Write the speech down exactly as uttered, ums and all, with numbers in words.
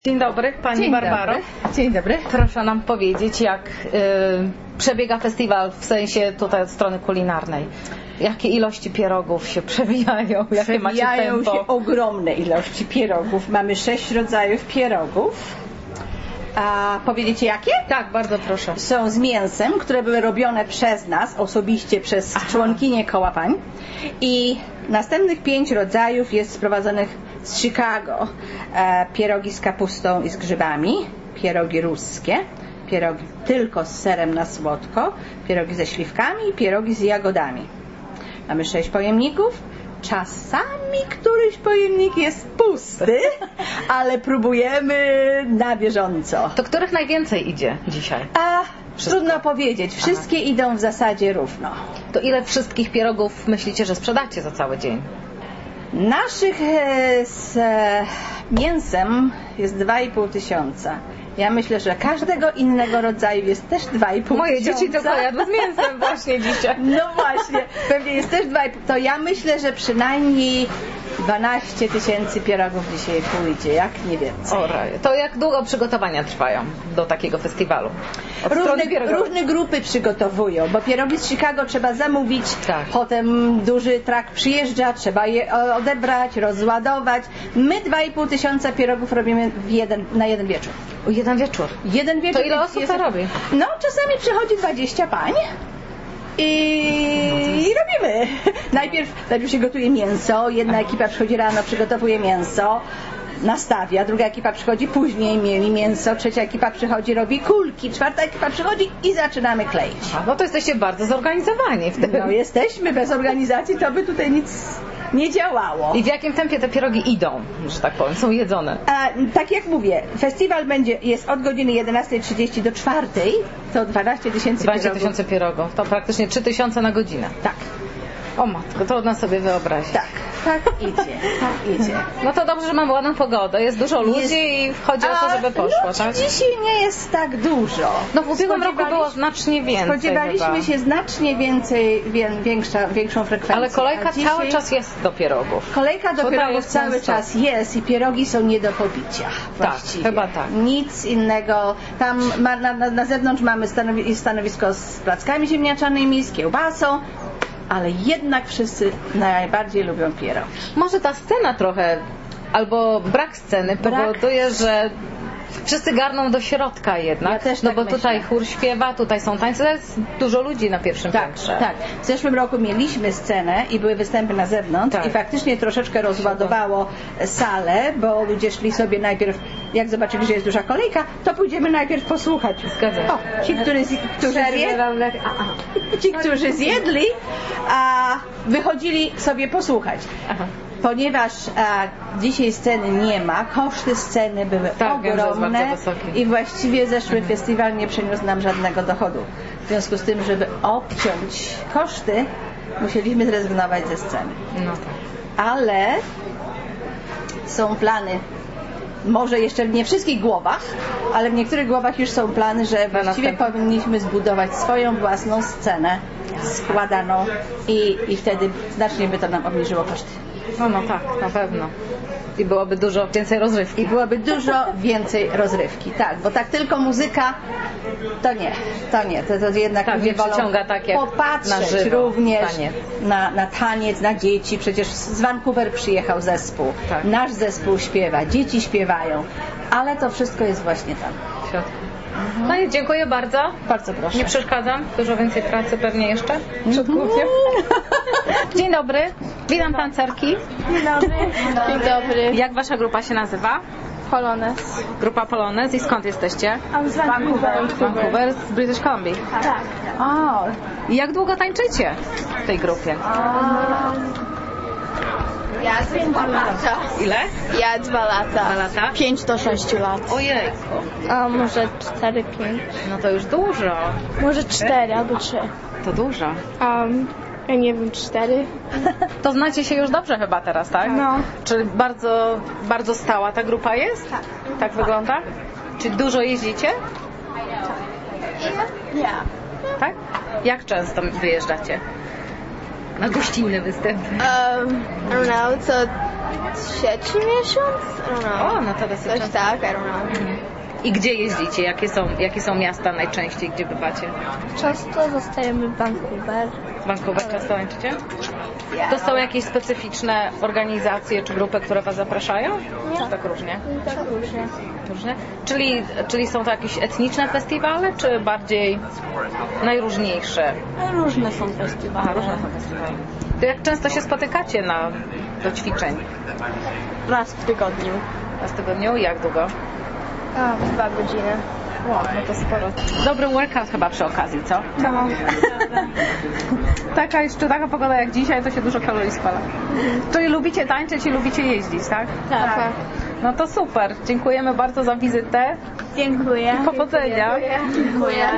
Dzień dobry, Pani Dzień Barbaro. Dobry. Dzień dobry. Proszę nam powiedzieć, jak y, przebiega festiwal w sensie tutaj od strony kulinarnej. Jakie ilości pierogów się przewijają? Jakie macie Przewijają tempo? się ogromne ilości pierogów. Mamy sześć rodzajów pierogów. A powiedziecie jakie? Tak, bardzo proszę. Są z mięsem, które były robione przez nas, osobiście przez Aha. członkinię koła pań. I następnych pięć rodzajów jest sprowadzonych z Chicago. E, pierogi z kapustą i z grzybami, pierogi ruskie, pierogi tylko z serem na słodko, pierogi ze śliwkami i pierogi z jagodami. Mamy sześć pojemników. Czasami któryś pojemnik jest pusty, ale próbujemy na bieżąco. To których najwięcej idzie dzisiaj? A Wszystko. trudno powiedzieć. Wszystkie Aha. idą w zasadzie równo. To ile wszystkich pierogów myślicie, że sprzedacie za cały dzień? Naszych e, z e, mięsem jest dwa i pół tysiąca. Ja myślę, że każdego innego rodzaju jest też dwa i pół Moje tysiąca. dzieci tylko jadły z mięsem właśnie dzisiaj. No właśnie, pewnie jest też dwa i pół. To ja myślę, że przynajmniej dwanaście tysięcy pierogów dzisiaj pójdzie, jak nie więcej. O raj. To jak długo przygotowania trwają do takiego festiwalu? Od Różne, różne grupy przygotowują, bo pierogi z Chicago trzeba zamówić, tak. Potem duży trak przyjeżdża, trzeba je odebrać, rozładować. My dwa i pół tysiąca pierogów robimy w jeden, na jeden wieczór. O jeden wieczór? Jeden wieczór. To ile osób jest, to robi? No, czasami przychodzi dwadzieścia pań. I, I robimy. Najpierw, najpierw się gotuje mięso, jedna ekipa przychodzi rano, przygotowuje mięso, nastawia, druga ekipa przychodzi później, mieli mięso, trzecia ekipa przychodzi, robi kulki, czwarta ekipa przychodzi i zaczynamy kleić. A, no to jesteście bardzo zorganizowani wtedy. No jesteśmy, bez organizacji to by tutaj nic nie działało. I w jakim tempie te pierogi idą, że tak powiem, są jedzone? A, tak jak mówię, festiwal będzie, jest od godziny jedenastej trzydzieści do czwartej, to dwanaście tysięcy pierogów. dwadzieścia tysięcy pierogów, to praktycznie trzy tysiące na godzinę. Tak. O matko, trudno sobie wyobrazić. Tak, tak idzie, tak idzie. No to dobrze, że mamy ładną pogodę, jest dużo ludzi jest... i chodzi o to, żeby poszło, ludzi tak? dzisiaj nie jest tak dużo. No w ubiegłym roku było znacznie więcej. Spodziewaliśmy chyba. się znacznie więcej, większa, większą frekwencję. Ale kolejka dzisiaj... cały czas jest do pierogów. Kolejka do Tutaj pierogów cały non-stop. czas jest i pierogi są nie do pobicia. Właściwie. Tak, chyba tak. Nic innego. Tam ma, na, na, na zewnątrz mamy stanowi, stanowisko z plackami ziemniaczanymi, z kiełbasą. Ale jednak wszyscy najbardziej lubią pierogi. Może ta scena trochę, albo brak sceny Brak. powoduje, że wszyscy garną do środka jednak. Ja też no tak bo myślę. tutaj chór śpiewa, tutaj są tańce, to jest dużo ludzi na pierwszym Tak, piętrze. tak. W zeszłym roku mieliśmy scenę i były występy na zewnątrz tak. i faktycznie troszeczkę rozładowało salę, bo ludzie szli sobie najpierw, jak zobaczyli, że jest duża kolejka, to pójdziemy najpierw posłuchać. Zgadza się. O, ci, którzy, którzy, zjedli, ci, którzy zjedli, a wychodzili sobie posłuchać. Aha. Ponieważ a, dzisiaj sceny nie ma, koszty sceny były tak, ogromne wiem, że jest i właściwie zeszły mhm. festiwal nie przyniósł nam żadnego dochodu. W związku z tym, żeby obciąć koszty, musieliśmy zrezygnować ze sceny. No tak. Ale są plany, może jeszcze w nie wszystkich głowach, ale w niektórych głowach już są plany, że Na właściwie następny. powinniśmy zbudować swoją własną scenę składaną i, i wtedy znacznie by to nam obniżyło koszty. No, no tak, na pewno. I byłoby dużo więcej rozrywki. I byłoby dużo więcej rozrywki, tak, bo tak tylko muzyka to nie, to nie, to, to jednak tak, ludzie nie przyciąga tak jak popatrzeć na żywo, również taniec. Na, na taniec, na dzieci, przecież z Vancouver przyjechał zespół, tak. Nasz zespół śpiewa, dzieci śpiewają, ale to wszystko jest właśnie tam. W środku. Mhm. No i dziękuję bardzo. Bardzo proszę. Nie przeszkadzam, dużo więcej pracy pewnie jeszcze przed kuchnią. Dzień dobry, witam tancerki. Dzień dobry. Dzień dobry. Jak wasza grupa się nazywa? Polones. Grupa Polones. I skąd jesteście? A z Vancouver. Vancouver, z British Columbia. Tak. O, i jak długo tańczycie w tej grupie? Ja dwa lata. Ile? Ja dwa lata. Dwa lata? Pięć do sześciu lat. Ojejku. A może cztery, pięć. No to już dużo. Może cztery albo trzy. To dużo. Um, ja nie wiem, cztery. To znacie się już dobrze chyba teraz, tak? No. Czy bardzo, bardzo stała ta grupa jest? Tak. Tak wygląda? Czy dużo jeździcie? Ja. Tak? Jak często wyjeżdżacie? Na gościnne występy? Um, I don't know, co trzeci miesiąc? I don't know. O, no to dosyć Coś często. tak, I don't know. I gdzie jeździcie? Jakie są, jakie są miasta najczęściej, gdzie bywacie? Często zostajemy w Vancouver. W Vancouver często tańczycie? To są jakieś specyficzne organizacje czy grupy, które was zapraszają? Nie. Czy tak różnie? Tak różnie. Różnie? Czyli, czyli są to jakieś etniczne festiwale, czy bardziej najróżniejsze? Różne są festiwale. Aha, różne są festiwale. To jak często się spotykacie na, do ćwiczeń? Raz w tygodniu. Raz w tygodniu? Jak długo? A, dwa godziny. Wow, no to sporo. Dobry workout chyba przy okazji, co? No. Taka jeszcze taka pogoda jak dzisiaj, to się dużo kalorii spala. Czyli lubicie tańczyć i lubicie jeździć, tak? Tak. No to super. Dziękujemy bardzo za wizytę. Dziękuję. Powodzenia. Dziękuję.